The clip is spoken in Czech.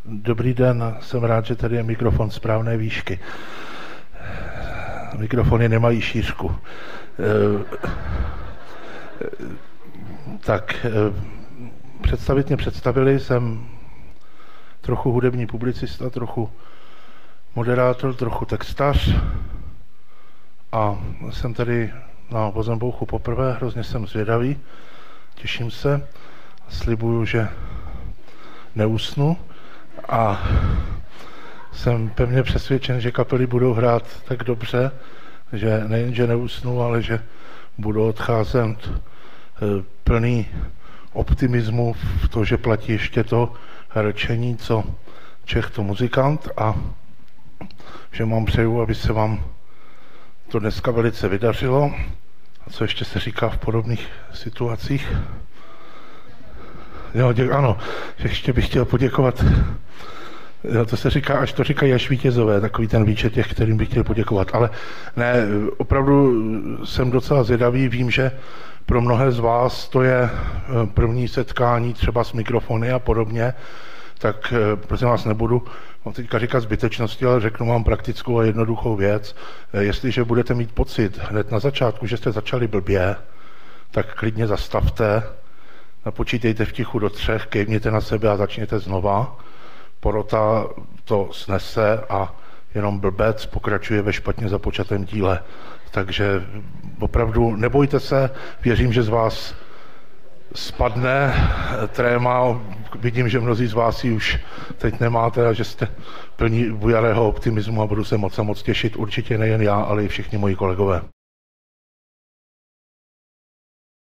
Dobrý den, jsem rád, že tady je mikrofon správné výšky. Mikrofony nemají šířku. Představit mě představili, jsem trochu hudební publicista, trochu moderátor, trochu textař a jsem tady na Vozembouchu poprvé, hrozně jsem zvědavý, těším se, slibuju, že neusnu a jsem pevně přesvědčen, že kapely budou hrát tak dobře, že nejenže neusnu, ale že budu odcházet plný optimismu v to, že platí ještě to rčení, co Čech to muzikant, a že vám přeju, aby se vám to dneska velice vydařilo. A co ještě se říká v podobných situacích? Jo, ano, ještě bych chtěl poděkovat. Jo, to se říká, až to říkají až vítězové, takový ten výčet těch, kterým bych chtěl poděkovat. Ale ne, opravdu jsem docela zvědavý, vím, že pro mnohé z vás to je první setkání třeba s mikrofony a podobně, tak prosím vás nebudu vám teďka říkat zbytečnosti, ale řeknu vám praktickou a jednoduchou věc. Jestliže budete mít pocit hned na začátku, že jste začali blbě, tak klidně zastavte, napočítejte v tichu do 3, kejvněte na sebe a začněte znova. Porota to snese a jenom blbec pokračuje ve špatně započatém díle. Takže opravdu nebojte se, věřím, že z vás spadne tréma. Vidím, že mnozí z vás ji už teď nemáte a že jste plní bujarého optimismu a budu se moc těšit. Určitě nejen já, ale i všichni moji kolegové.